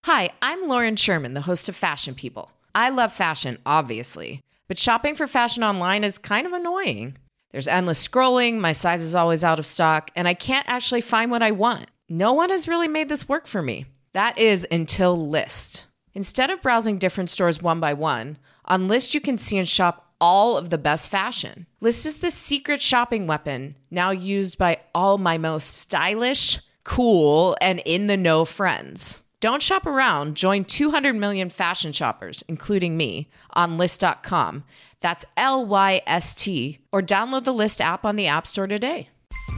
Hi, I'm Lauren Sherman, the host of Fashion People. I love fashion, obviously, but shopping for fashion online is kind of annoying. There's endless scrolling, my size is always out of stock, and I can't actually find what I want. No one has really made this work for me. That is until Lyst. Instead of browsing different stores one by one, on Lyst you can see and shop all of the best fashion. Lyst is the secret shopping weapon, now used by all my most stylish, cool, and in-the-know friends. Don't shop around. Join 200 million fashion shoppers, including me, on Lyst.com. That's Lyst, or download the Lyst app on the App Store today.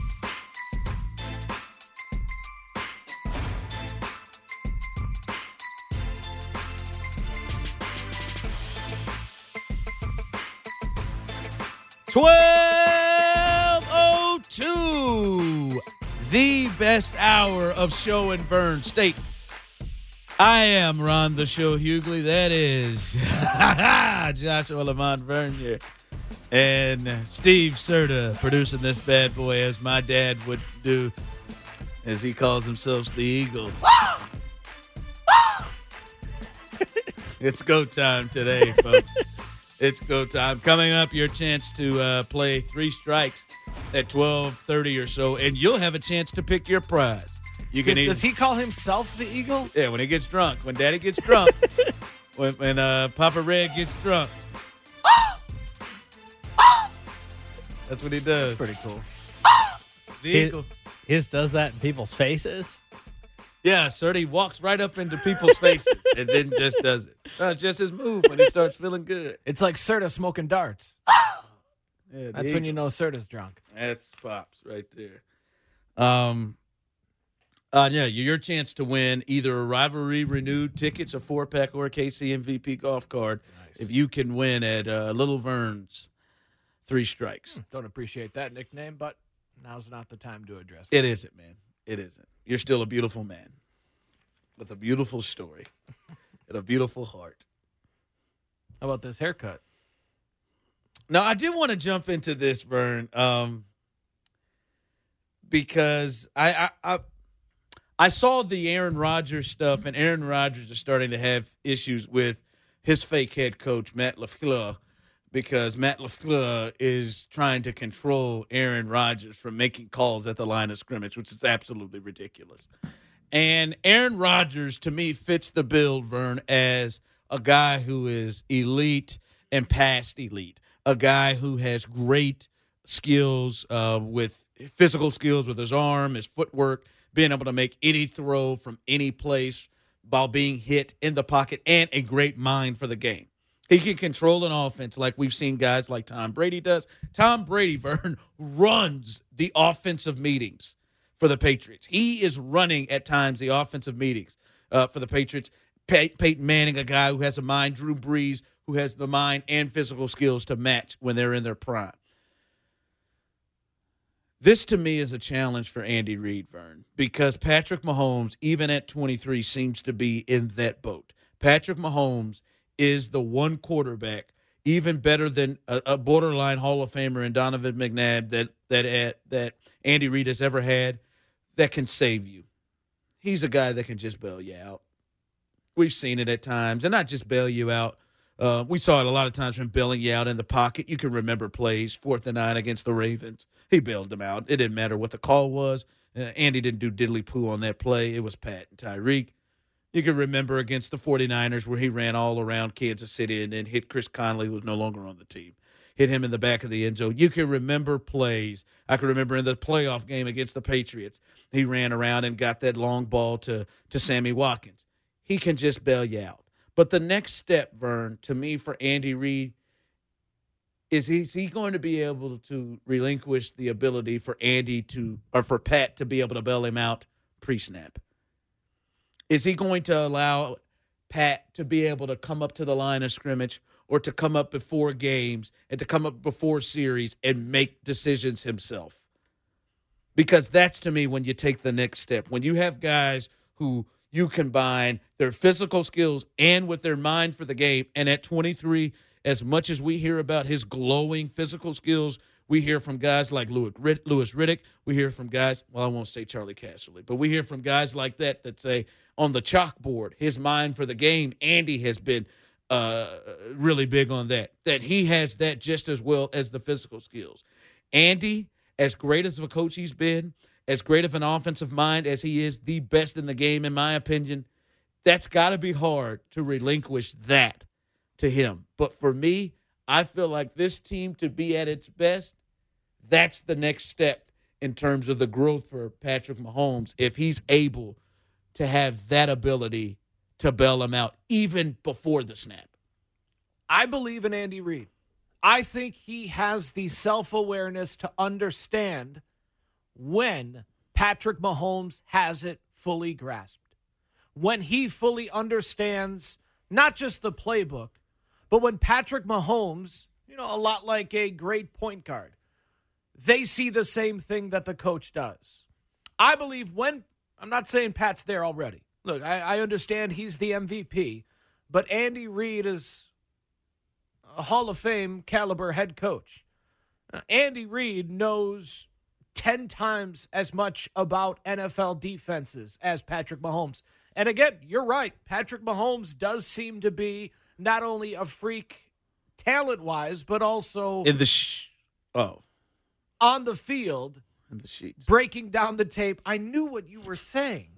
$12:02, the best hour of Show and Vern State. I am Ron the Show Hughley. That is Joshua Lamont Vernier and Steve Serta producing this bad boy as my dad would do, as he calls himself the Eagle. It's go time today, folks. It's go time. Coming up, your chance to play Three Strikes at 12:30 or so, and you'll have a chance to pick your prize. Does he call himself the Eagle? Yeah, when he gets drunk. When Daddy gets drunk. when Papa Red gets drunk. That's what he does. That's pretty cool. The Eagle. His does that in people's faces? Yeah, sir. He walks right up into people's faces and then just does it. It's just his move when he starts feeling good. It's like Serta smoking darts. Yeah, That's when you know Serta's drunk. That's Pops right there. Yeah, your chance to win either a Rivalry Renewed tickets, a 4-pack, or a KC MVP golf card. Nice. If you can win at Little Vern's Three Strikes. Don't appreciate that nickname, but now's not the time to address it. It isn't, man. It isn't. You're still a beautiful man with a beautiful story and a beautiful heart. How about this haircut? Now, I did want to jump into this, Vern, because I saw the Aaron Rodgers stuff, and Aaron Rodgers is starting to have issues with his fake head coach, Matt LaFleur, because Matt LaFleur is trying to control Aaron Rodgers from making calls at the line of scrimmage, which is absolutely ridiculous. And Aaron Rodgers, to me, fits the bill, Vern, as a guy who is elite and past elite, a guy who has great skills with physical skills with his arm, his footwork, being able to make any throw from any place while being hit in the pocket, and a great mind for the game. He can control an offense like we've seen guys like Tom Brady does. Tom Brady, Vern, runs the offensive meetings for the Patriots. He is running at times the offensive meetings for the Patriots. Peyton Manning, a guy who has a mind. Drew Brees, who has the mind and physical skills to match when they're in their prime. This, to me, is a challenge for Andy Reid, Vern, because Patrick Mahomes, even at 23, seems to be in that boat. Patrick Mahomes is the one quarterback, even better than a borderline Hall of Famer in Donovan McNabb that Andy Reid has ever had, that can save you. He's a guy that can just bail you out. We've seen it at times, and not just bail you out. We saw it a lot of times from bailing you out in the pocket. You can remember plays, 4th and 9 against the Ravens. He bailed them out. It didn't matter what the call was. Andy didn't do diddly-poo on that play. It was Pat and Tyreek. You can remember against the 49ers where he ran all around Kansas City and then hit Chris Conley, who was no longer on the team. Hit him in the back of the end zone. You can remember plays. I can remember in the playoff game against the Patriots, he ran around and got that long ball to Sammy Watkins. He can just bail you out. But the next step, Vern, to me for Andy Reid, is he going to be able to relinquish the ability for for Pat to be able to bail him out pre-snap? Is he going to allow Pat to be able to come up to the line of scrimmage or to come up before games and to come up before series and make decisions himself? Because that's, to me, when you take the next step. When you have guys who you combine their physical skills and with their mind for the game, and at 23, as much as we hear about his glowing physical skills, We hear from guys like Louis Riddick. We hear from guys, well, I won't say Charlie Casserly, but we hear from guys like that say on the chalkboard, his mind for the game, Andy has been really big on that he has that just as well as the physical skills. Andy, as great as a coach he's been, as great of an offensive mind as he is, the best in the game, in my opinion, that's got to be hard to relinquish that to him. But for me, I feel like this team to be at its best, that's the next step in terms of the growth for Patrick Mahomes if he's able to have that ability to bail him out even before the snap. I believe in Andy Reid. I think he has the self-awareness to understand when Patrick Mahomes has it fully grasped. When he fully understands not just the playbook, but when Patrick Mahomes, a lot like a great point guard, they see the same thing that the coach does. I believe I'm not saying Pat's there already. Look, I understand he's the MVP, but Andy Reid is a Hall of Fame caliber head coach. Andy Reid knows 10 times as much about NFL defenses as Patrick Mahomes. And again, you're right. Patrick Mahomes does seem to be not only a freak talent-wise, but also in the on the field, in the sheets, breaking down the tape. I knew what you were saying.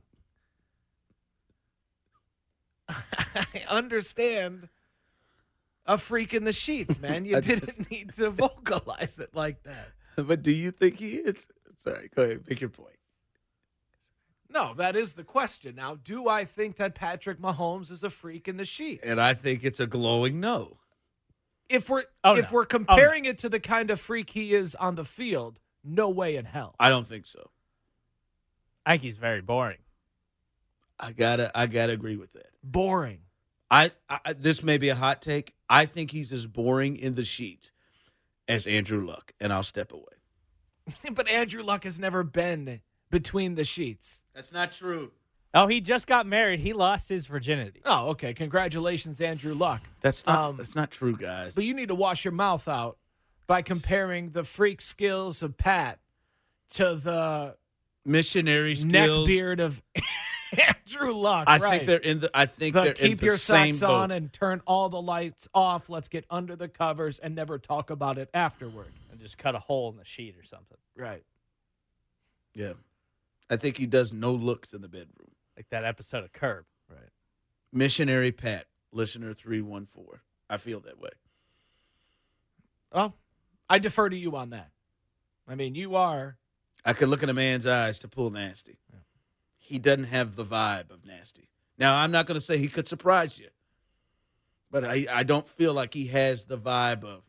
I understand a freak in the sheets, man. You didn't need to vocalize it like that. But do you think he is? Sorry, go ahead. Make your point. No, that is the question. Now, do I think that Patrick Mahomes is a freak in the sheets? And I think it's a glowing no. If we're comparing it to the kind of freak he is on the field, no way in hell. I don't think so. I think he's very boring. I gotta agree with that. Boring. I this may be a hot take. I think he's as boring in the sheets as Andrew Luck, and I'll step away. But Andrew Luck has never been between the sheets. That's not true. Oh, he just got married. He lost his virginity. Oh, okay. Congratulations, Andrew Luck. That's not true, guys. But you need to wash your mouth out by comparing the freak skills of Pat to the missionary skills, neckbeard of Andrew Luck. I think they're in the. I think they're in keep the your same socks boat. on and turn all the lights off. Let's get under the covers and never talk about it afterward. And just cut a hole in the sheet or something. Right. Yeah, I think he does no looks in the bedroom. Like that episode of Curb. Right. Missionary Pat, listener 314. I feel that way. Well, I defer to you on that. I mean, you are. I could look in a man's eyes to pull nasty. Yeah. He doesn't have the vibe of nasty. Now, I'm not going to say he could surprise you, but I don't feel like he has the vibe of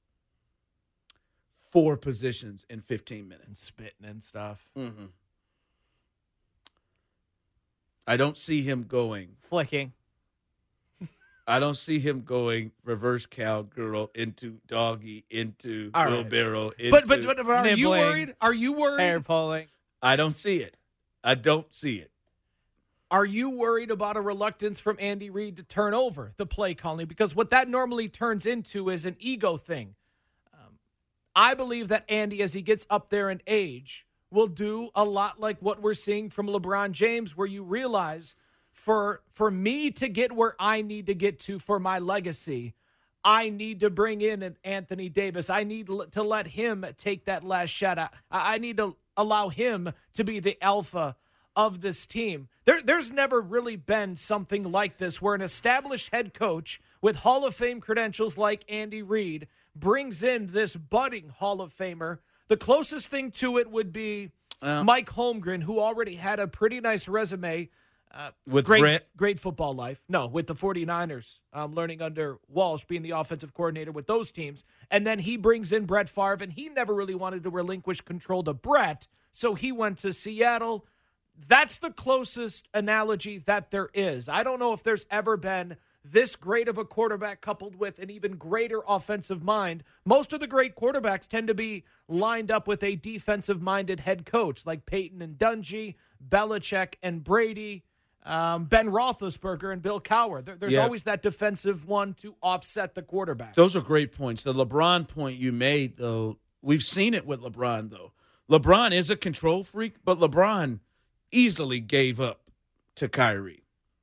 4 positions in 15 minutes. And spitting and stuff. Mm-hmm. I don't see him going. Flicking. I don't see him going reverse cowgirl into doggy, into wheelbarrow. But are you worried? Are you worried? Hair pulling. I don't see it. I don't see it. Are you worried about a reluctance from Andy Reid to turn over the play calling? Because what that normally turns into is an ego thing. I believe that Andy, as he gets up there in age, will do a lot like what we're seeing from LeBron James, where you realize for me to get where I need to get to for my legacy, I need to bring in an Anthony Davis. I need to let him take that last shot. I need to allow him to be the alpha of this team. There's never really been something like this where an established head coach with Hall of Fame credentials like Andy Reid brings in this budding Hall of Famer. The closest thing to it would be Mike Holmgren, who already had a pretty nice resume. With great football life. No, with the 49ers, learning under Walsh, being the offensive coordinator with those teams. And then he brings in Brett Favre, and he never really wanted to relinquish control to Brett, so he went to Seattle. That's the closest analogy that there is. I don't know if there's ever been this great of a quarterback coupled with an even greater offensive mind. Most of the great quarterbacks tend to be lined up with a defensive-minded head coach, like Peyton and Dungy, Belichick and Brady, Ben Roethlisberger and Bill Cowher. There's always that defensive one to offset the quarterback. Those are great points. The LeBron point you made, though, We've seen it with LeBron, though. LeBron is a control freak, but LeBron easily gave up to Kyrie.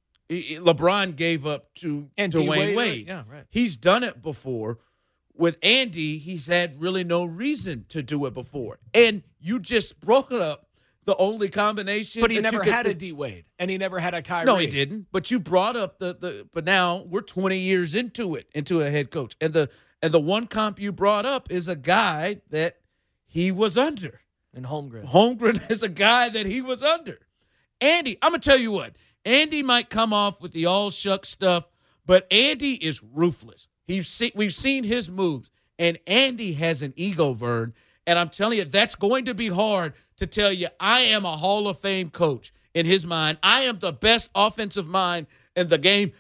LeBron gave up to Dwayne Wade. Yeah, right. He's done it before. With Andy, he's had really no reason to do it before. And you just brought up the only combination. But he never had a D Wade, and he never had a Kyrie. No, he didn't. But you brought up but now we're 20 years into a head coach. And the one comp you brought up is a guy that he was under. And Holmgren. Holmgren is a guy that he was under. Andy, I'm going to tell you what. Andy might come off with the all shuck stuff, but Andy is ruthless. We've seen his moves, and Andy has an ego, Vern. And I'm telling you, that's going to be hard to tell you, I am a Hall of Fame coach in his mind. I am the best offensive mind in the game.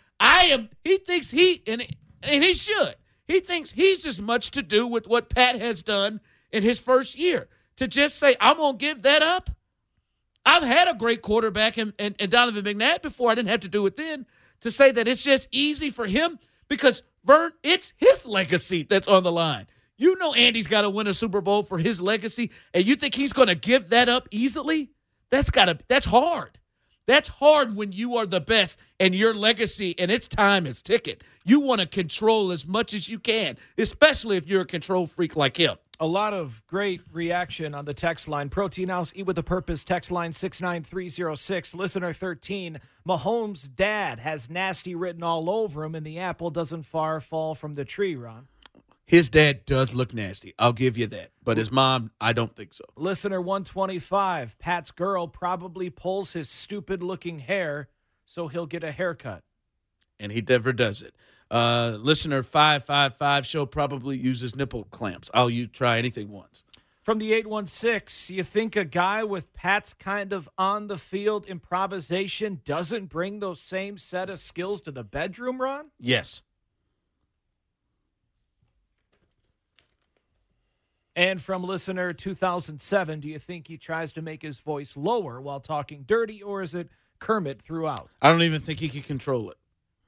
He thinks and he should. He thinks he's as much to do with what Pat has done in his first year. To just say, I'm going to give that up? I've had a great quarterback in Donovan McNabb before. I didn't have to do it then. To say that it's just easy for him because, Vern, it's his legacy that's on the line. You know Andy's got to win a Super Bowl for his legacy, and you think he's going to give that up easily? That's hard. That's hard when you are the best and your legacy and its time is ticking. You want to control as much as you can, especially if you're a control freak like him. A lot of great reaction on the text line. Protein House, Eat with a Purpose, text line 69306. Listener 13, Mahomes' dad has nasty written all over him, and the apple doesn't far fall from the tree, Ron. His dad does look nasty. I'll give you that. But his mom, I don't think so. Listener 125, Pat's girl probably pulls his stupid-looking hair so he'll get a haircut. And he never does it. Listener 555 show probably uses nipple clamps. You try anything once. From the 816, you think a guy with Pat's kind of on-the-field improvisation doesn't bring those same set of skills to the bedroom, Ron? Yes. And from listener 2007, do you think he tries to make his voice lower while talking dirty, or is it Kermit throughout? I don't even think he can control it.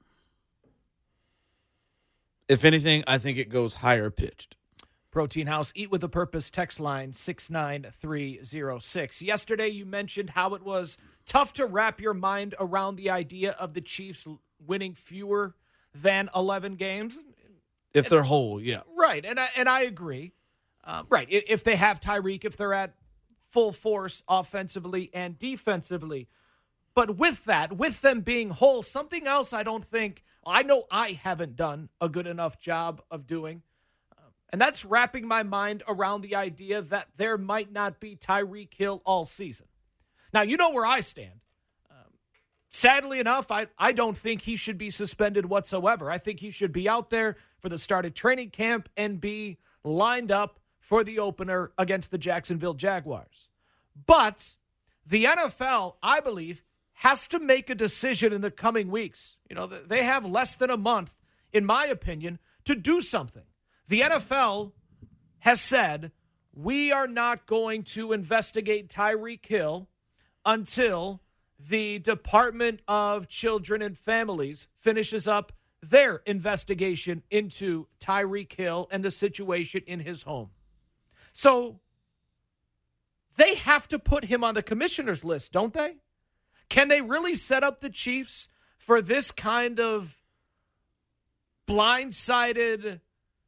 If anything, I think it goes higher pitched. Protein House, Eat with a Purpose, text line 69306. Yesterday, you mentioned how it was tough to wrap your mind around the idea of the Chiefs winning fewer than 11 games. If they're whole, yeah. Right, and I agree. Right, if they have Tyreek, if they're at full force offensively and defensively. But with them being whole, something else I know I haven't done a good enough job of doing, and that's wrapping my mind around the idea that there might not be Tyreek Hill all season. Now, you know where I stand. Sadly enough, I don't think he should be suspended whatsoever. I think he should be out there for the start of training camp and be lined up for the opener against the Jacksonville Jaguars. But the NFL, I believe, has to make a decision in the coming weeks. You know, they have less than a month, in my opinion, to do something. The NFL has said, we are not going to investigate Tyreek Hill until the Department of Children and Families finishes up their investigation into Tyreek Hill and the situation in his home. So they have to put him on the commissioner's list, don't they? Can they really set up the Chiefs for this kind of blindsided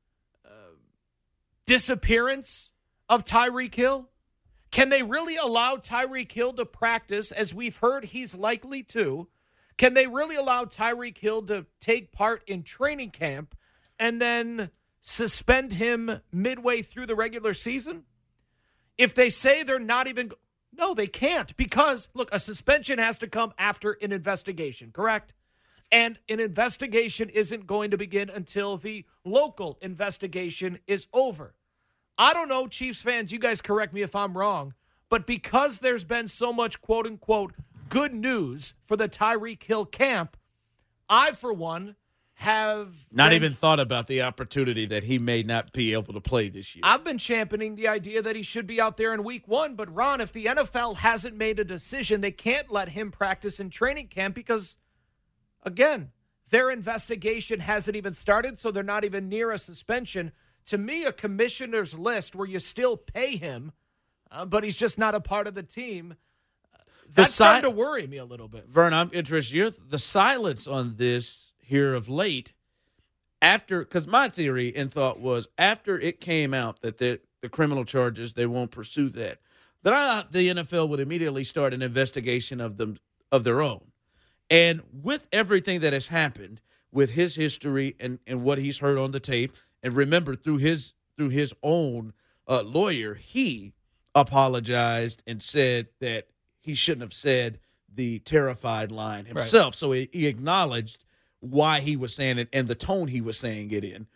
disappearance of Tyreek Hill? Can they really allow Tyreek Hill to practice, as we've heard he's likely to? Can they really allow Tyreek Hill to take part in training camp and then suspend him midway through the regular season? If they say they're not even... No, they can't, because, look, a suspension has to come after an investigation, correct? And an investigation isn't going to begin until the local investigation is over. I don't know, Chiefs fans, you guys correct me if I'm wrong, but because there's been so much quote-unquote good news for the Tyreek Hill camp, I, for one, have not even thought about the opportunity that he may not be able to play this year. I've been championing the idea that he should be out there in week 1, but Ron, if the NFL hasn't made a decision, they can't let him practice in training camp because, again, their investigation hasn't even started, so they're not even near a suspension. to me, a commissioner's list where you still pay him, but he's just not a part of the team, that's starting to worry me a little bit. Vern, I'm interested. The silence on this here of late, because my theory and thought was after it came out that the criminal charges, they won't pursue that, then I thought the NFL would immediately start an investigation of their own. And with everything that has happened, with his history and what he's heard on the tape, and remember through his own lawyer, he apologized and said that he shouldn't have said the terrified line himself. Right. So he acknowledged why he was saying it and the tone he was saying it in.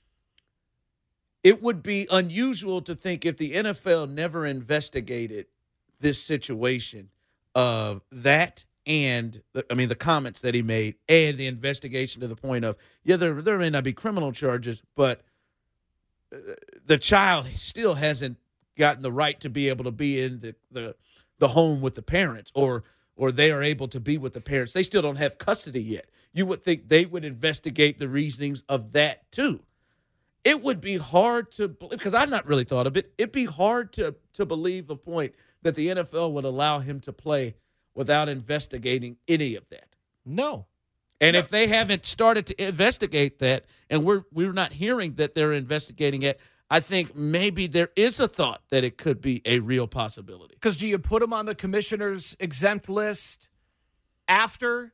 It would be unusual to think if the NFL never investigated this situation of that and, the comments that he made and the investigation to the point of, there may not be criminal charges, but the child still hasn't gotten the right to be able to be in the home with the parents or they are able to be with the parents. They still don't have custody yet. You would think they would investigate the reasonings of that too. It would be hard to believe, because I've not really thought of it. It'd be hard to believe a point that the NFL would allow him to play without investigating any of that. No. And if they haven't started to investigate that, and we're not hearing that they're investigating it, I think maybe there is a thought that it could be a real possibility. Because do you put him on the commissioner's exempt list after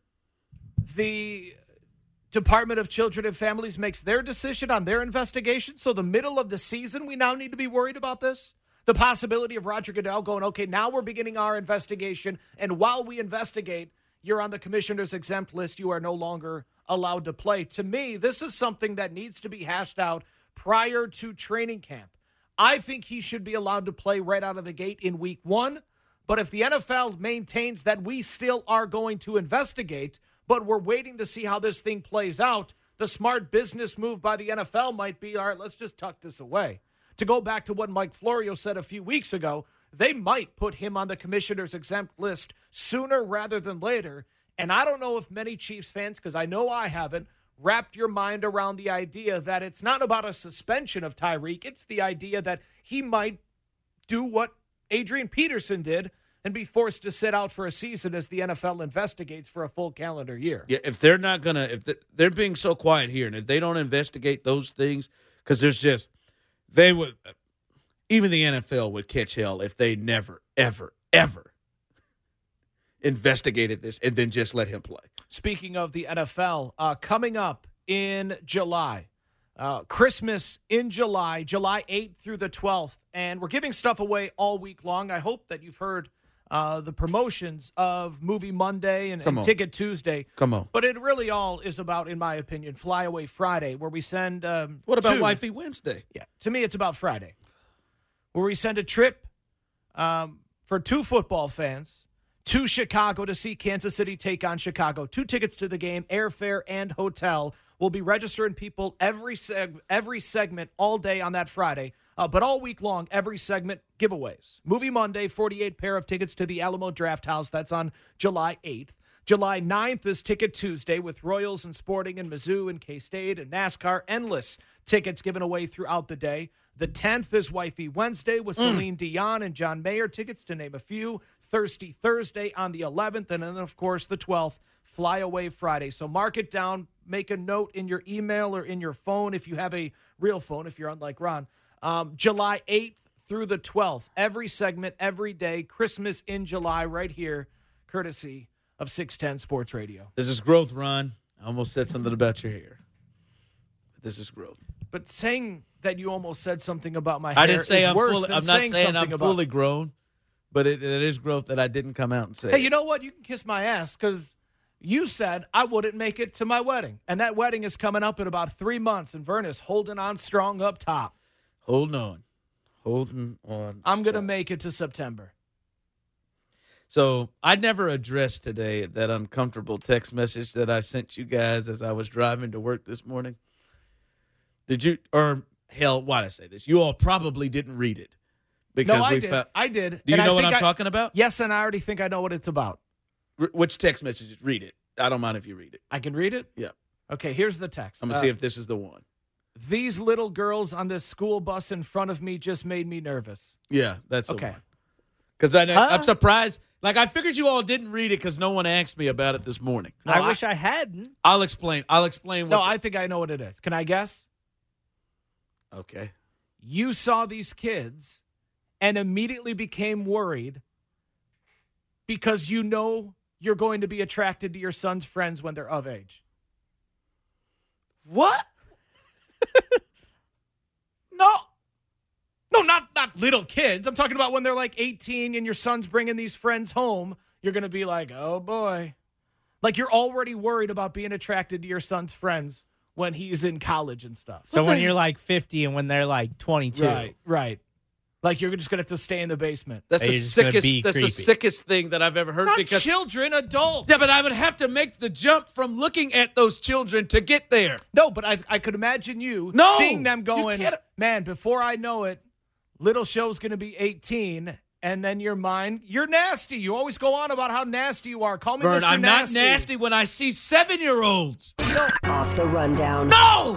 the Department of Children and Families makes their decision on their investigation? So the middle of the season, we now need to be worried about this? The possibility of Roger Goodell going, okay, now we're beginning our investigation, and while we investigate, you're on the commissioner's exempt list. You are no longer allowed to play. To me, this is something that needs to be hashed out prior to training camp. I think he should be allowed to play right out of the gate in week 1. But if the NFL maintains that we still are going to investigate, but we're waiting to see how this thing plays out, the smart business move by the NFL might be, all right, let's just tuck this away. To go back to what Mike Florio said a few weeks ago, they might put him on the commissioner's exempt list sooner rather than later. And I don't know if many Chiefs fans, because I know I haven't, wrapped your mind around the idea that it's not about a suspension of Tyreek. It's the idea that he might do what Adrian Peterson did and be forced to sit out for a season as the NFL investigates for a full calendar year. Yeah, if they're not going to, if they're being so quiet here, and if they don't investigate those things, because they would, even the NFL would catch hell if they never, ever, ever investigated this and then just let him play. Speaking of the NFL, coming up in July, Christmas in July 8th through the 12th, and we're giving stuff away all week long. I hope that you've heard the promotions of Movie Monday and Ticket Tuesday. Come on. But it really all is about, in my opinion, Flyaway Friday, where we send what about Wifey Wednesday? Yeah, to me, it's about Friday, where we send a trip for 2 football fans to Chicago to see Kansas City take on Chicago. 2 tickets to the game, airfare, and hotel. We'll be registering people every segment all day on that Friday. But all week long, every segment, giveaways. Movie Monday, 48 pair of tickets to the Alamo Draft House. That's on July 8th. July 9th is Ticket Tuesday with Royals and Sporting and Mizzou and K-State and NASCAR. Endless tickets given away throughout the day. The 10th is Wifey Wednesday with Celine Dion and John Mayer. Tickets to name a few. Thirsty Thursday on the 11th. And then, of course, the 12th, Flyaway Friday. So mark it down. Make a note in your email or in your phone if you have a real phone, if you're unlike Ron. July 8th through the 12th. Every segment, every day. Christmas in July right here, courtesy of 610 Sports Radio. This is growth, Ron. I almost said something about your hair. This is growth. But saying that you almost said something about my hair I didn't say is I'm worse fully, than I'm not saying I'm about fully grown, but it is growth that I didn't come out and say. Hey, you know what? You can kiss my ass because you said I wouldn't make it to my wedding. And that wedding is coming up in about 3 months, and Vern is holding on strong up top. Holding on. I'm going to make it to September. So I never addressed today that uncomfortable text message that I sent you guys as I was driving to work this morning. Did you, or hell, why did I say this? You all probably didn't read it. Because no, I did. I did. Do you know what I'm talking about? Yes, and I already think I know what it's about. Which text messages? Read it. I don't mind if you read it. I can read it? Yeah. Okay, here's the text. I'm going to see if this is the one. These little girls on this school bus in front of me just made me nervous. Yeah, that's the Okay. one. Because I'm surprised. Like, I figured you all didn't read it because no one asked me about it this morning. No, I wish I hadn't. I'll explain. What. No, I think I know what it is. Can I guess? Okay. You saw these kids and immediately became worried because you know you're going to be attracted to your son's friends when they're of age. What? No. No, not little kids. I'm talking about when they're like 18 and your son's bringing these friends home. You're going to be like, oh, boy. Like, you're already worried about being attracted to your son's friends when he's in college and stuff. So when you're like 50 and when they're like 22. Right. Like, you're just going to have to stay in the basement. That's the It's gonna sickest. be That's the creepy. sickest thing that I've ever heard. Not because children, adults. yeah, but I would have to make the jump from looking at those children to get there. No, but I could imagine you No, seeing them you going, can't- man, before I know it, little show's going to be 18. And then your mind, you're nasty. You always go on about how nasty you are. Call me Vern, Mr. I'm Nasty. not nasty when I see 7-year-olds. Off the rundown. No.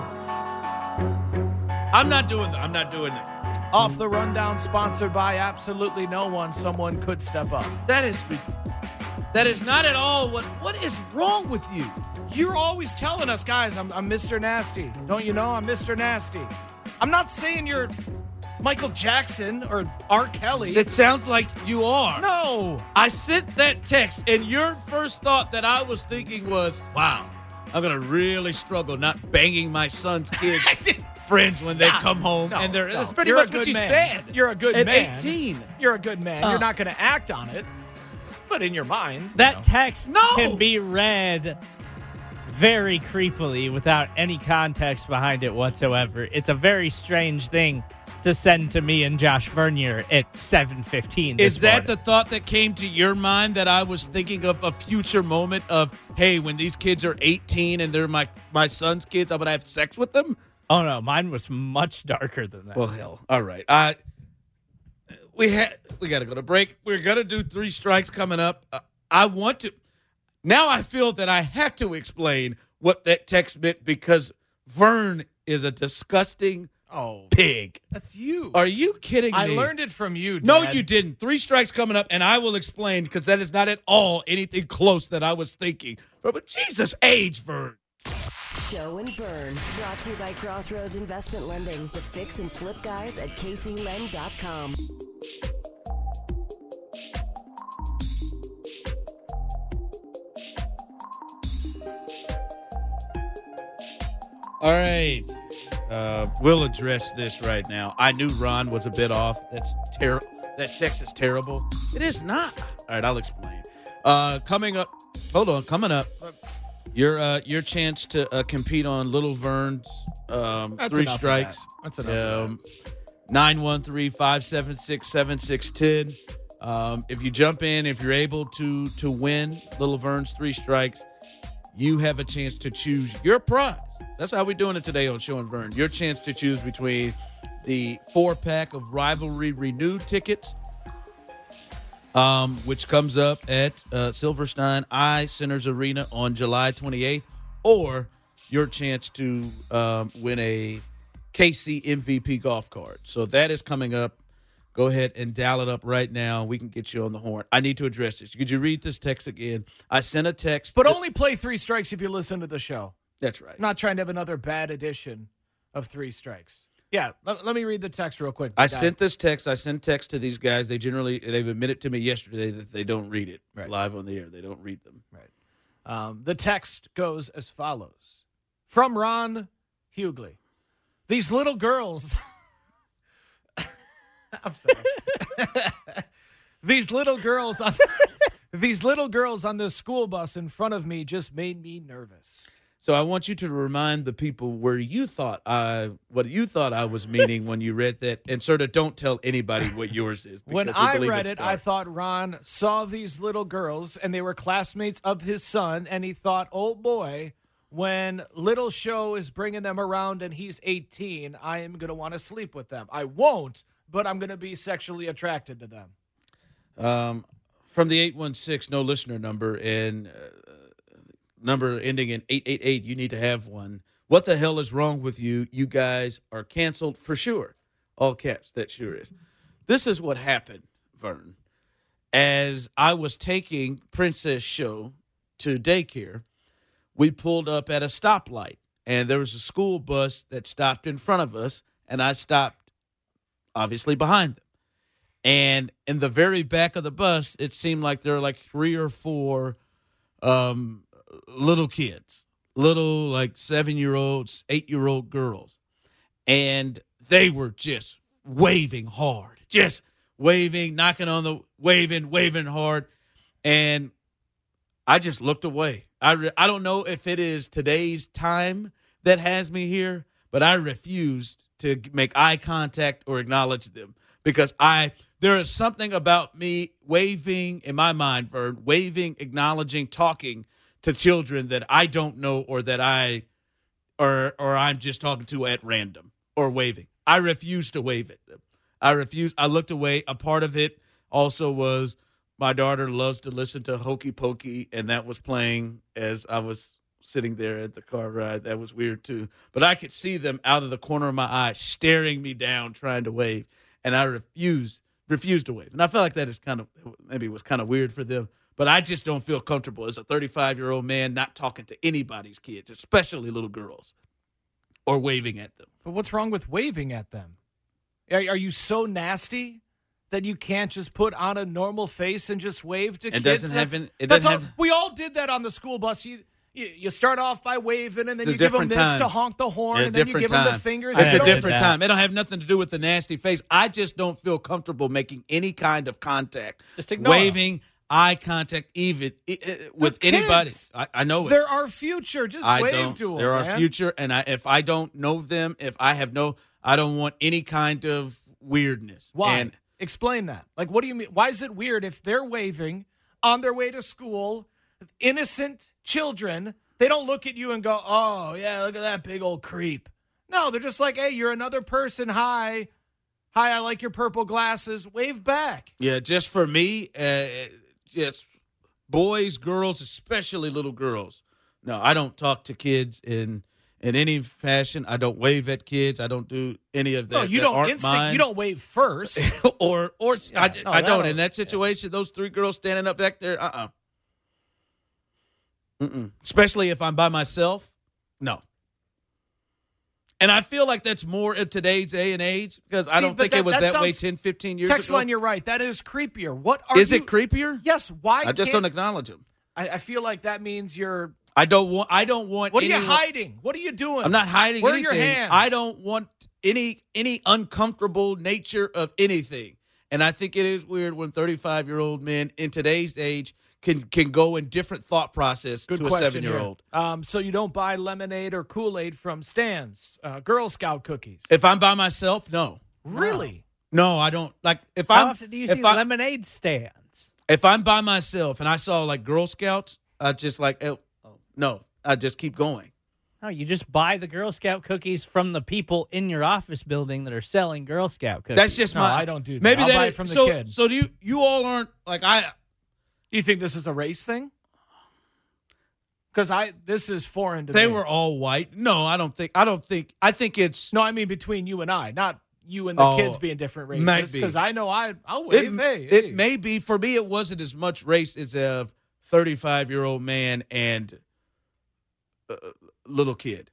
I'm not doing that. I'm not doing that. Off the Rundown, sponsored by absolutely no one. Someone could step up. That is not at all what is wrong with you? You're always telling us, guys, I'm Mr. Nasty. Don't you know I'm Mr. Nasty? I'm not saying you're Michael Jackson or R. Kelly. It sounds like you are. No. I sent that text, and your first thought that I was thinking was, wow, I'm going to really struggle not banging my son's kids. I did. Friends when they Stop. come home, No, and no. that's pretty You're much a good what you man. said. You're a good at man. 18. You're a good man. You're not going to act on it, but in your mind. That text No. can be read very creepily without any context behind it whatsoever. It's a very strange thing to send to me and Josh Vernier at 7:15 this Is that morning. the thought that came to your mind, that I was thinking of a future moment of, hey, when these kids are 18 and they're my son's kids, I'm going to have sex with them? Oh, no. Mine was much darker than that. Well, hell. All right. We got to go to break. We're going to do 3 strikes coming up. I want to. Now I feel that I have to explain what that text meant because Vern is a disgusting pig. That's you. Are you kidding me? I learned it from you, Dad. No, you didn't. 3 strikes coming up, and I will explain because that is not at all anything close that I was thinking. But Jesus age, Vern. Show and Burn. Brought to you by Crossroads Investment Lending. The fix and flip guys at kclend.com. All right. We'll address this right now. I knew Ron was a bit off. That's terrible. That text is terrible. It is not. All right, I'll explain. Coming up. Hold on. Coming up. Your chance to compete on Little Vern's That's 3 enough of strikes. that. That's enough of that. 913-576-7610. If you jump in, if you're able to win Little Vern's 3 strikes, you have a chance to choose your prize. That's how we're doing it today on Show and Vern. Your chance to choose between the 4-pack of Rivalry Renewed tickets, which comes up at Silverstein Centers Arena on July 28th, or your chance to win a KC MVP golf card. So that is coming up. Go ahead and dial it up right now. We can get you on the horn. I need to address this. Could you read this text again? I sent a text. But only play 3 strikes if you listen to the show. That's right. I'm not trying to have another bad edition of 3 strikes. Yeah, let me read the text real quick. I sent this text. I sent text to these guys. They've admitted to me yesterday that they don't read it live on the air. They don't read them. Right. The text goes as follows. From Ron Hughley. These little girls. I'm sorry. These little girls on the school bus in front of me just made me nervous. So I want you to remind the people what you thought I was meaning when you read that, and sort of don't tell anybody what yours is. When because we I believe read it's it, dark. I thought Ron saw these little girls, and they were classmates of his son, and he thought, oh boy, when Little Show is bringing them around and he's 18, I am going to want to sleep with them. I won't, but I'm going to be sexually attracted to them. From the 816 no listener number, and number ending in 888. You need to have one. What the hell is wrong with you? You guys are canceled for sure. All caps, that sure is. This is what happened, Vern. As I was taking Princess Show to daycare, we pulled up at a stoplight, and there was a school bus that stopped in front of us, and I stopped, obviously, behind them. And in the very back of the bus, it seemed like there were like 3 or 4 little kids, little like 7-year-olds, 8-year-old girls. And they were just waving hard, just waving, knocking on the, waving hard. And I just looked away. I don't know if it is today's time that has me here, but I refused to make eye contact or acknowledge them because there is something about me waving in my mind, Vern, waving, acknowledging, talking to children that I don't know or that I'm just talking to at random or waving. I refuse to wave at them. I looked away. A part of it also was my daughter loves to listen to Hokey Pokey, and that was playing as I was sitting there at the car ride. That was weird too. But I could see them out of the corner of my eye staring me down trying to wave, and I refused to wave. And I felt like that is maybe was kind of weird for them. But I just don't feel comfortable as a 35-year-old man not talking to anybody's kids, especially little girls, or waving at them. But what's wrong with waving at them? Are you so nasty that you can't just put on a normal face and just wave to kids? We all did that on the school bus. You start off by waving, and then you give them this to honk the horn, and then you give them the fingers. It's a different time. It don't have nothing to do with the nasty face. I just don't feel comfortable making any kind of contact. Just ignore waving, eye contact, even with anybody. I know it. They're our future. Just wave to them. They're our future, and if I don't know them, I don't want any kind of weirdness. Why? And explain that. Like, what do you mean? Why is it weird if they're waving on their way to school? Innocent children, they don't look at you and go, oh, yeah, look at that big old creep. No, they're just like, hey, you're another person. Hi, I like your purple glasses. Wave back. Yeah, just for me, just boys, girls, especially little girls. No, I don't talk to kids in any fashion. I don't wave at kids. I don't do any of that. No, you don't wave first. I don't. In that situation, those 3 girls standing up back there, especially if I'm by myself, no. And I feel like that's more in today's day and age because I don't think it was that way 10, 15 years ago. Text line, you're right. That is creepier. Is it creepier? Yes. Why? I just don't acknowledge them. I feel like that means you're. I don't want. What are you hiding? What are you doing? I'm not hiding Where anything. Are your hands? I don't want any uncomfortable nature of anything. And I think it is weird when 35-year-old men in today's age can go in different thought process to a 7-year-old. So you don't buy lemonade or Kool-Aid from stands, Girl Scout cookies? If I'm by myself, no. Really? No, I don't. Like how often do you see lemonade stands? If I'm by myself and I saw like Girl Scouts, I just like no, I just keep going. No, you just buy the Girl Scout cookies from the people in your office building that are selling Girl Scout cookies. That's just I don't do that. Maybe I'll buy it from the kid. So do you all aren't like I. Do you think this is a race thing? Because this is foreign to me. They me. were all white. No, I don't think. I think it's. No, I mean between you and I, not you and the kids being different races. Because I know I'll wave. It may be. For me, it wasn't as much race as a 35-year-old man and a little kid.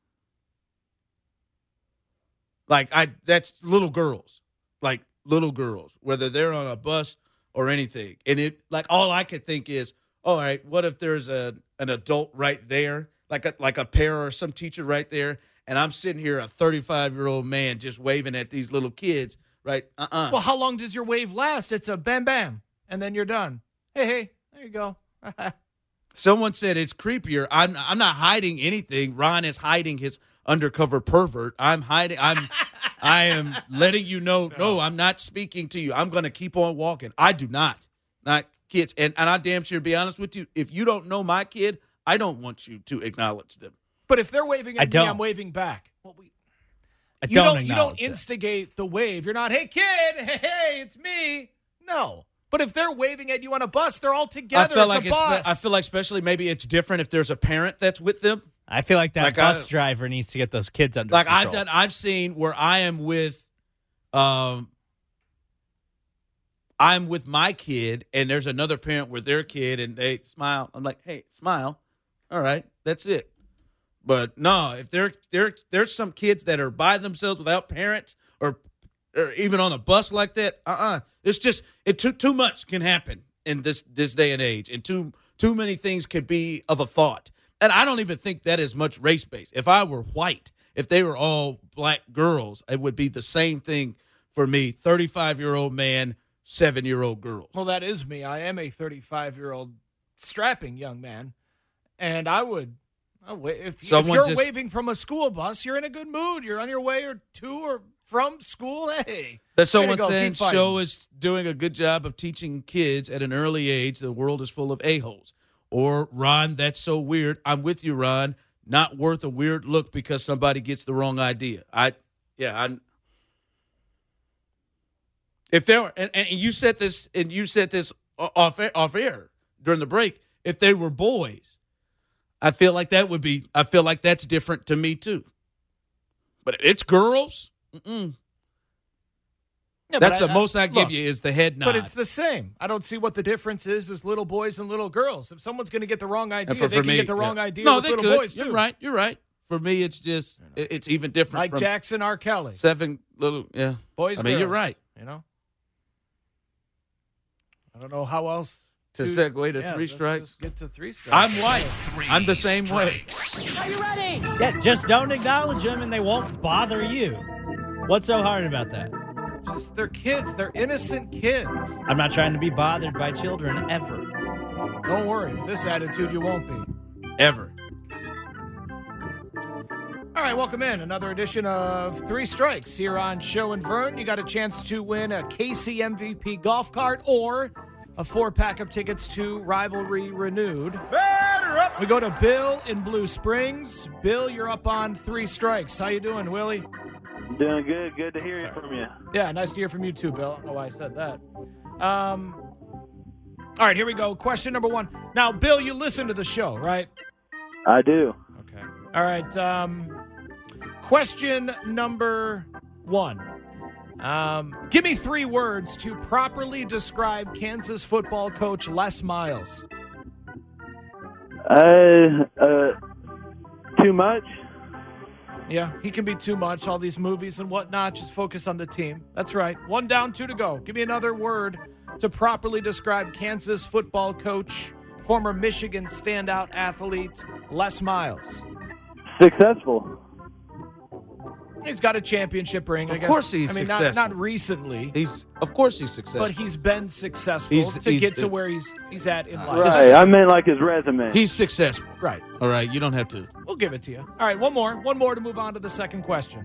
Like that's little girls. Like little girls, whether they're on a bus or anything. And it like all I could think is, all right, what if there's an adult right there, like a parent or some teacher right there, and I'm sitting here, a 35-year-old man, just waving at these little kids, right? Well, how long does your wave last? It's a bam, bam, and then you're done. Hey, there you go. Someone said it's creepier. I'm not hiding anything. Ron is hiding his undercover pervert. I am letting you know, no, I'm not speaking to you. I'm going to keep on walking. I do not kids. And I damn sure be honest with you. If you don't know my kid, I don't want you to acknowledge them. But if they're waving at me, I'm waving back. Well, you don't instigate the wave. You're not, hey, kid, hey, it's me. No. But if they're waving at you on a bus, they're all together. It's a bus. I feel like especially maybe it's different if there's a parent that's with them. I feel like that bus driver needs to get those kids under control. I've seen where I am with I'm with my kid, and there's another parent with their kid, and they smile. I'm like, hey, smile. All right, that's it. But no, if there's some kids that are by themselves without parents or even on a bus like that, it's just too much can happen in this day and age, and too many things could be of a thought. And I don't even think that is much race based. If I were white, if they were all black girls, it would be the same thing for me. 35-year-old man, 7-year-old girls. Well, that is me. I am a 35-year-old strapping young man, and if you're waving from a school bus, you're in a good mood. You're on your way to or from school. Hey, that's someone saying Show is doing a good job of teaching kids at an early age the world is full of a-holes. Or, Ron, that's so weird. I'm with you, Ron. Not worth a weird look because somebody gets the wrong idea. If there were, and you said this, off air during the break. If they were boys, I feel like that's different to me too. But if it's girls, Yeah, that's the most I give you is the head nod. But it's the same. I don't see what the difference is with little boys and little girls. If someone's going to get the wrong idea, they can get the wrong idea with little boys, too. You're right. For me, it's just, it's even different. Like Jackson R. Kelly. 7 little, boys, I mean, girls, you're right. I don't know how else. To segue to three strikes. Get to three strikes. I'm white. I'm the same way. Are you ready? Yeah, just don't acknowledge them and they won't bother you. What's so hard about that? Just they're kids. They're innocent kids. I'm not trying to be bothered by children ever. Don't worry. With this attitude, you won't be. Ever. All right, welcome in. Another edition of Three Strikes here on Show and Vern. You got a chance to win a KC MVP golf cart or a 4-pack of tickets to Rivalry Renewed. We go to Bill in Blue Springs. Bill, you're up on Three Strikes. How you doing, Willie? Doing good. Good to hear from you. Yeah, nice to hear from you too, Bill. I don't know why I said that. All right, here we go. Question number 1. Now, Bill, you listen to the show, right? I do. Okay. All right. Question number 1. Give me 3 words to properly describe Kansas football coach Les Miles. Too much. Yeah, he can be too much. All these movies and whatnot. Just focus on the team. That's right. 1 down, 2 to go. Give me another word to properly describe Kansas football coach, former Michigan standout athlete, Les Miles. Successful. He's got a championship ring, I guess. Of course he's successful. Not recently. Of course he's successful. But he's been successful to get to where he's at in life. Right. I meant like his resume. He's successful. Right. All right. You don't have to. We'll give it to you. All right. One more to move on to the second question.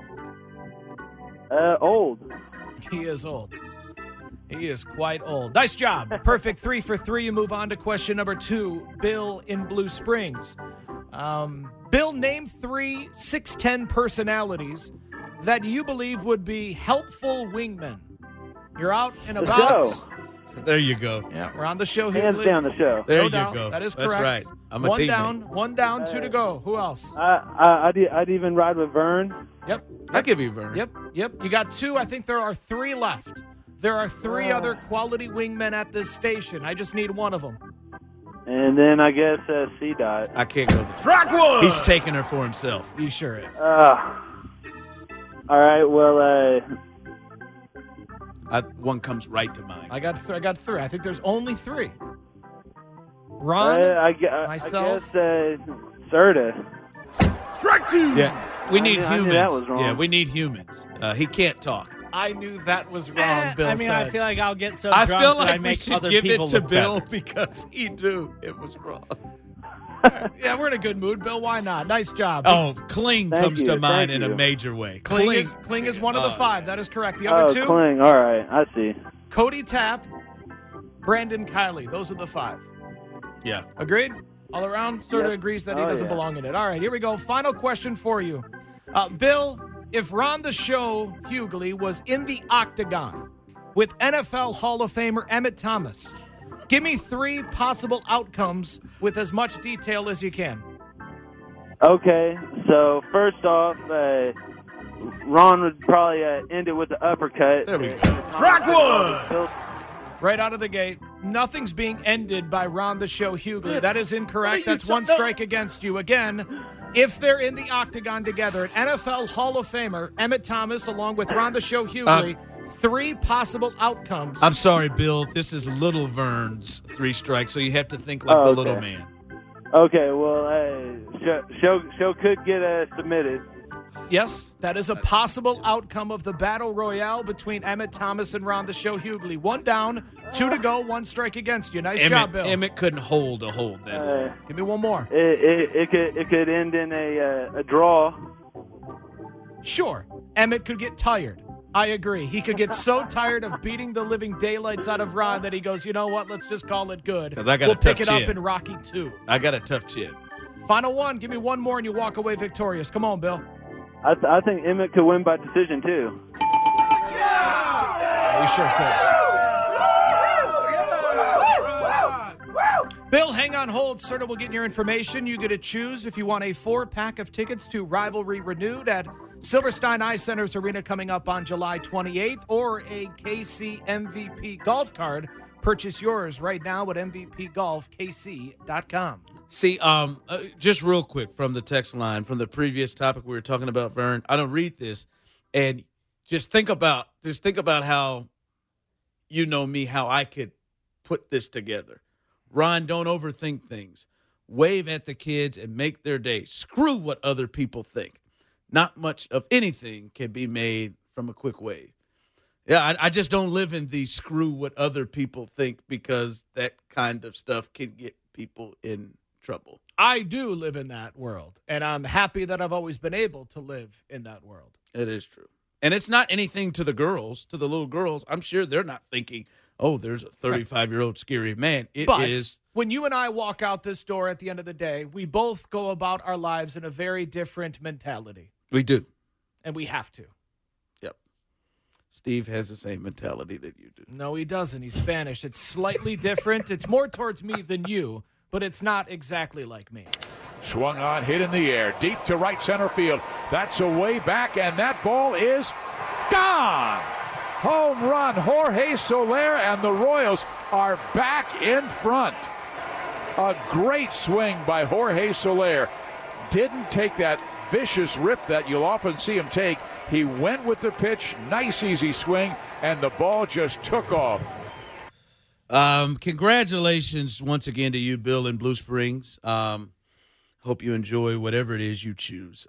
Old. He is old. He is quite old. Nice job. Perfect 3 for 3. You move on to question number 2. Bill in Blue Springs. Bill, name 3 6'10" personalities that you believe would be helpful wingmen. You're out and about. There you go. Yeah, we're on the show here. Hands down the show. There No you doubt. go. That is correct. That's right. I'm a teammate. 1 down, 2 to go. Who else? I'd even ride with Vern. Yep. I'll give you Vern. Yep. You got 2. I think there are 3 left. There are 3 other quality wingmen at this station. I just need one of them. And then I guess C-Dot. I can't go there. Track one! He's taking her for himself. He sure is. All right, well, one comes right to mind. I got 3. I think there's only 3. Ron, myself. I guess Serta. Strike 2! Yeah, we need humans. I knew that was wrong. Yeah, we need humans. He can't talk. I knew that was wrong, Bill I mean, I feel like I'll get so drunk I feel that I like we make should other give people it to look Bill better. because he knew it was wrong. Yeah, we're in a good mood, Bill. Why not? Nice job. Oh, Kling comes to mind in Thank a you. major way. Kling is one of the 5. That is correct. The other 2, Kling. All right, I see. Cody Tapp, Brandon Kiley. Those are the 5. Yeah. Agreed? All around? Sort of Yep. agrees that he doesn't yeah. belong in it. All right, here we go. Final question for you. Bill, if Ron the Show Hughley was in the octagon, with NFL Hall of Famer Emmett Thomas. Give me 3 possible outcomes with as much detail as you can. Okay, so first off, Ron would probably end it with the uppercut. There we go. Track one! Right out of the gate, nothing's being ended by Ron the Show Hughley. That is incorrect. That's one strike against you. Again, if they're in the octagon together, an NFL Hall of Famer, Emmett Thomas, along with Ron the Show Hughley, 3 possible outcomes. I'm sorry, Bill. This is Little Vern's 3 strikes, so you have to think like the little man. Okay, well, show could get submitted. Yes, that is a possible outcome of the battle royale between Emmett Thomas and Ron the Show Hughley. 1 down, 2 to go, 1 strike against you. Nice job, Bill. Emmett couldn't hold that long. Give me 1 more. It could end in a draw. Sure, Emmett could get tired. I agree. He could get so tired of beating the living daylights out of Ron that he goes, you know what, let's just call it good. 'Cause I got we'll a tough pick it up chin. in Rocky 2. I got a tough chin. Final one. Give me 1 more and you walk away victorious. Come on, Bill. I think Emmett could win by decision, too. We sure could. Bill, hang on hold. Serta will get your information. You get to choose if you want a 4-pack of tickets to Rivalry Renewed at Silverstein Eye Center's Arena coming up on July 28th, or a KC MVP golf card. Purchase yours right now at mvpgolfkc.com. See, just real quick from the text line, from the previous topic we were talking about, Vern, I don't read this, and just think about how, you know me, how I could put this together. Ron, don't overthink things. Wave at the kids and make their day. Screw what other people think. Not much of anything can be made from a quick wave. Yeah, I just don't live in the screw what other people think, because that kind of stuff can get people in trouble. I do live in that world, and I'm happy that I've always been able to live in that world. It is true. And it's not anything to the girls, to the little girls. I'm sure they're not thinking, oh, there's a 35-year-old scary man. But is. When you and I walk out this door at the end of the day, we both go about our lives in a very different mentality. We do. And we have to. Yep. Steve has the same mentality that you do. No, he doesn't. He's Spanish. It's slightly different. It's more towards me than you, but it's not exactly like me. Swung on, hit in the air, deep to right center field. That's a way back, and that ball is gone. Home run, Jorge Soler, and the Royals are back in front. A great swing by Jorge Soler. Didn't take that vicious rip that you'll often see him take. He went with the pitch, nice easy swing, and the ball just took off. Congratulations once again to you, Bill, in Blue Springs. Hope you enjoy whatever it is you choose.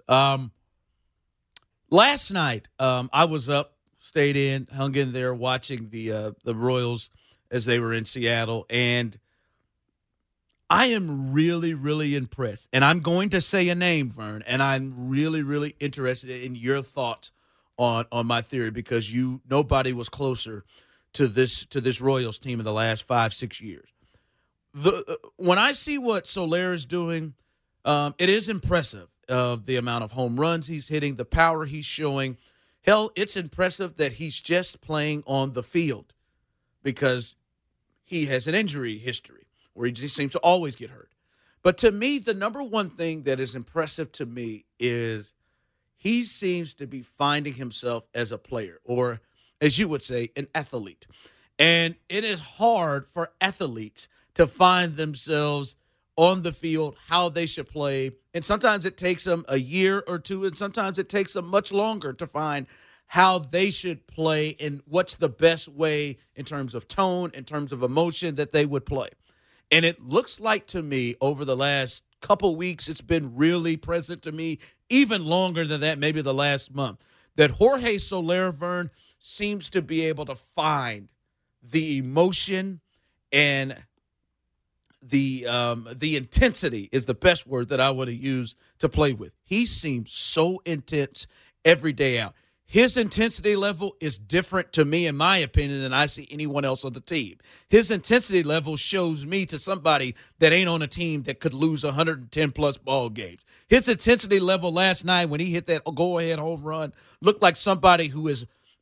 Last night, I was up, stayed in, hung in there watching the Royals as they were in Seattle, and I am really, really impressed. And I'm going to say a name, Vern, and I'm really, really interested in your thoughts on my theory, because nobody was closer to this Royals team in the last 5-6 years. When I see what Soler is doing, it is impressive of the amount of home runs he's hitting, the power he's showing. Hell, it's impressive that he's just playing on the field, because he has an injury history where he just seems to always get hurt. But to me, the number one thing that is impressive to me is he seems to be finding himself as a player, or as you would say, an athlete. And it is hard for athletes to find themselves on the field, how they should play. And sometimes it takes them a year or two, and sometimes it takes them much longer to find how they should play and what's the best way in terms of tone, in terms of emotion that they would play. And it looks like to me over the last couple weeks, it's been really present to me, even longer than that, maybe the last month, that Jorge Soler, Vern, seems to be able to find the emotion and the intensity is the best word that I want to use to play with. He seems so intense every day out. His intensity level is different to me, in my opinion, than I see anyone else on the team. His intensity level shows me to somebody that ain't on a team that could lose 110-plus ball games. His intensity level last night when he hit that go-ahead home run looked like somebody who is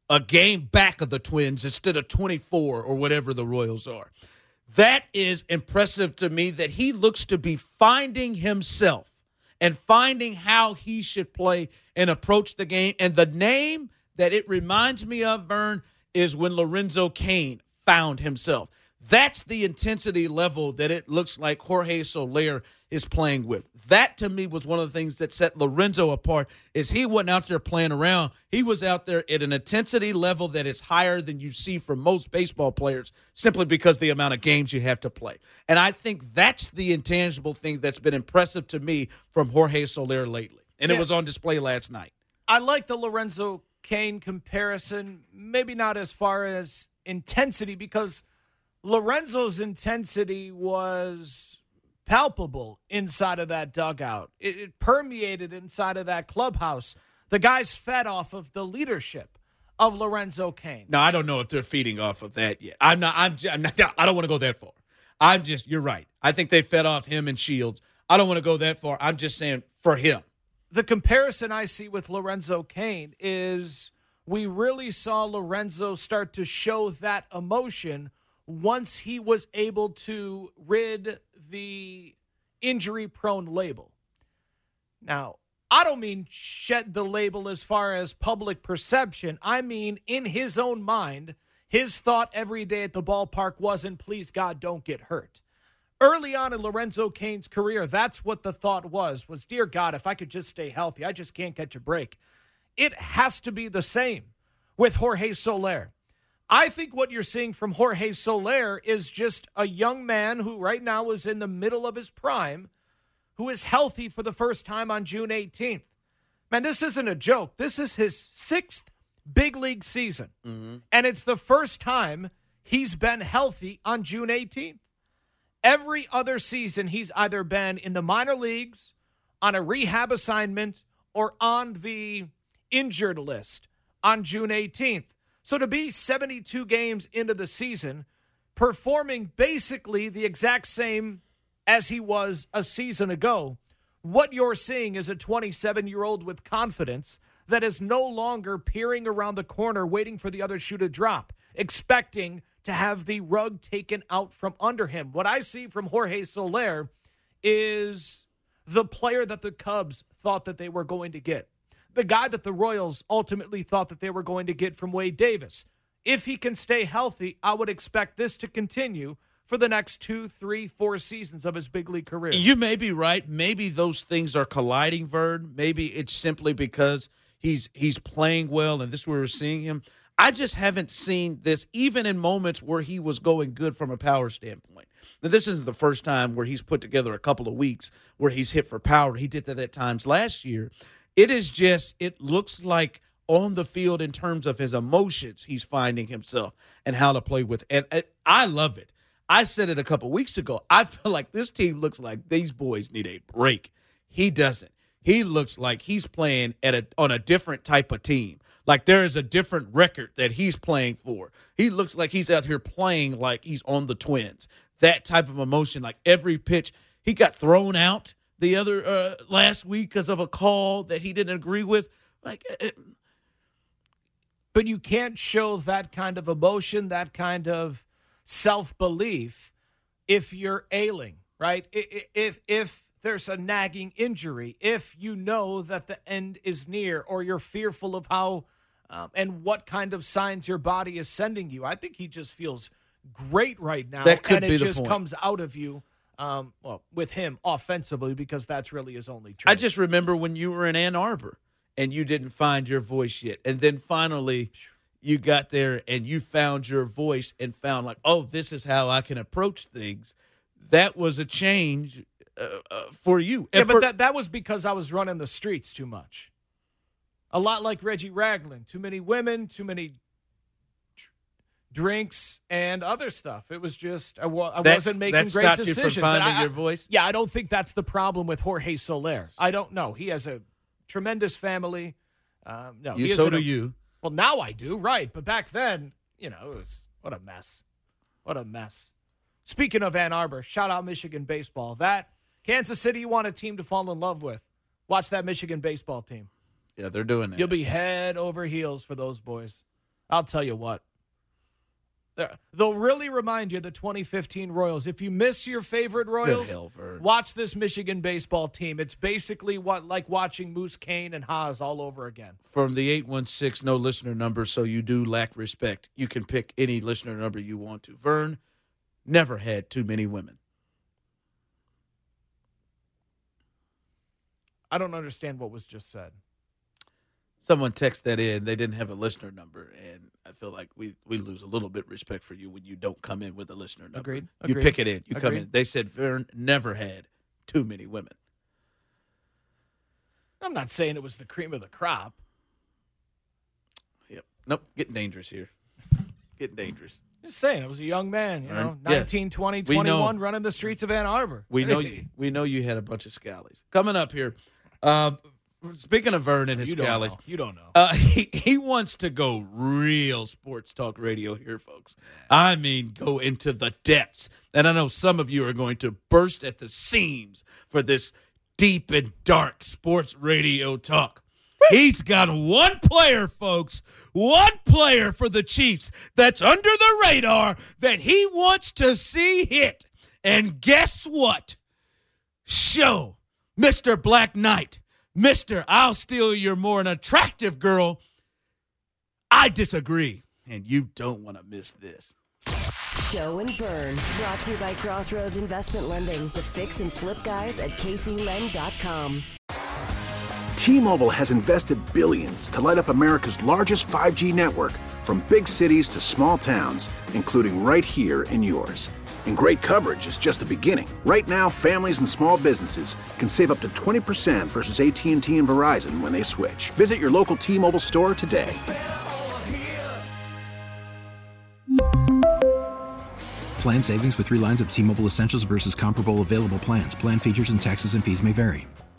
a game back of the Twins instead of 24 or whatever the Royals are. That is impressive to me, that he looks to be finding himself and finding how he should play and approach the game. And the name that it reminds me of, Vern, is when Lorenzo Cain found himself. That's the intensity level that it looks like Jorge Soler is playing with. That, to me, was one of the things that set Lorenzo apart, is he wasn't out there playing around. He was out there at an intensity level that is higher than you see from most baseball players, simply because the amount of games you have to play. And I think that's the intangible thing that's been impressive to me from Jorge Soler lately. And it was on display last night. I like the Lorenzo Cain comparison, maybe not as far as intensity, because Lorenzo's intensity was palpable inside of that dugout. It permeated inside of that clubhouse. The guys fed off of the leadership of Lorenzo Cain. No, I don't know if they're feeding off of that yet. I'm not. I don't want to go that far. You're right. I think they fed off him and Shields. I don't want to go that far. I'm just saying for him. The comparison I see with Lorenzo Cain is we really saw Lorenzo start to show that emotion once he was able to rid the injury-prone label. Now, I don't mean shed the label as far as public perception. I mean, in his own mind, his thought every day at the ballpark wasn't, please God, don't get hurt. Early on in Lorenzo Cain's career, that's what the thought was, dear God, if I could just stay healthy, I just can't catch a break. It has to be the same with Jorge Soler. I think what you're seeing from Jorge Soler is just a young man who right now is in the middle of his prime, who is healthy for the first time on June 18th. Man, this isn't a joke. This is his 6th big league season. Mm-hmm. And it's the first time he's been healthy on June 18th. Every other season, he's either been in the minor leagues, on a rehab assignment, or on the injured list on June 18th. So to be 72 games into the season, performing basically the exact same as he was a season ago, what you're seeing is a 27-year-old with confidence that is no longer peering around the corner waiting for the other shoe to drop, expecting to have the rug taken out from under him. What I see from Jorge Soler is the player that the Cubs thought that they were going to get. The guy that the Royals ultimately thought that they were going to get from Wade Davis. If he can stay healthy, I would expect this to continue for the next 2, 3, 4 seasons of his big league career. You may be right. Maybe those things are colliding, Vern. Maybe it's simply because he's playing well and this is where we're seeing him. I just haven't seen this, even in moments where he was going good from a power standpoint. Now, this isn't the first time where he's put together a couple of weeks where he's hit for power. He did that at times last year. It looks like on the field in terms of his emotions, he's finding himself and how to play with. And I love it. I said it a couple weeks ago. I feel like this team looks like these boys need a break. He doesn't. He looks like he's playing on a different type of team. Like there is a different record that he's playing for. He looks like he's out here playing like he's on the Twins. That type of emotion, like every pitch. He got thrown out the other last week because of a call that he didn't agree with. But you can't show that kind of emotion, that kind of self-belief if you're ailing, right? If there's a nagging injury, if you know that the end is near or you're fearful of how and what kind of signs your body is sending you. I think he just feels great right now. That could and be it the just point. comes out of you, with him offensively, because that's really his only trait. I just remember when you were in Ann Arbor and you didn't find your voice yet. And then finally you got there and you found your voice and found like, oh, this is how I can approach things. That was a change for you. Yeah, And but that was because I was running the streets too much. A lot like Reggie Ragland. Too many women, too many drinks, and other stuff. It was just, I wasn't making that great stopped decisions. you from And finding your voice? Yeah, I don't think that's the problem with Jorge Soler. I don't know. He has a tremendous family. So do you. Well, now I do, right. But back then, it was, what a mess. What a mess. Speaking of Ann Arbor, shout out Michigan baseball. That Kansas City, you want a team to fall in love with. Watch that Michigan baseball team. Yeah, they're doing that. You'll be head over heels for those boys. I'll tell you what. They'll really remind you of the 2015 Royals. If you miss your favorite Royals, watch this Michigan baseball team. It's basically like watching Moose Kane and Haas all over again. From the 816, no listener number, so you do lack respect. You can pick any listener number you want to. Vern never had too many women. I don't understand what was just said. Someone texted that in. They didn't have a listener number, and I feel like we lose a little bit respect for you when you don't come in with a listener number. Agreed. You pick it in. You come in. They said Vern never had too many women. I'm not saying it was the cream of the crop. Yep. Nope. Getting dangerous here. Getting dangerous. Just saying, I was a young man, 19, 20, 21, running the streets of Ann Arbor. We know you had a bunch of scallies. Coming up here, speaking of Vern and his scallies. You don't know. He wants to go real sports talk radio here, folks. I mean, go into the depths. And I know some of you are going to burst at the seams for this deep and dark sports radio talk. He's got one player, folks, one player for the Chiefs that's under the radar that he wants to see hit. And guess what? Show Mr. Black Knight, Mr. I'll steal your more an attractive girl. I disagree, and you don't want to miss this. Show and Burn, brought to you by Crossroads Investment Lending, the fix and flip guys at kclend.com. T-Mobile has invested billions to light up America's largest 5G network, from big cities to small towns, including right here in yours. And great coverage is just the beginning. Right now, families and small businesses can save up to 20% versus AT&T and Verizon when they switch. Visit your local T-Mobile store today. Plan savings with 3 lines of T-Mobile Essentials versus comparable available plans. Plan features and taxes and fees may vary.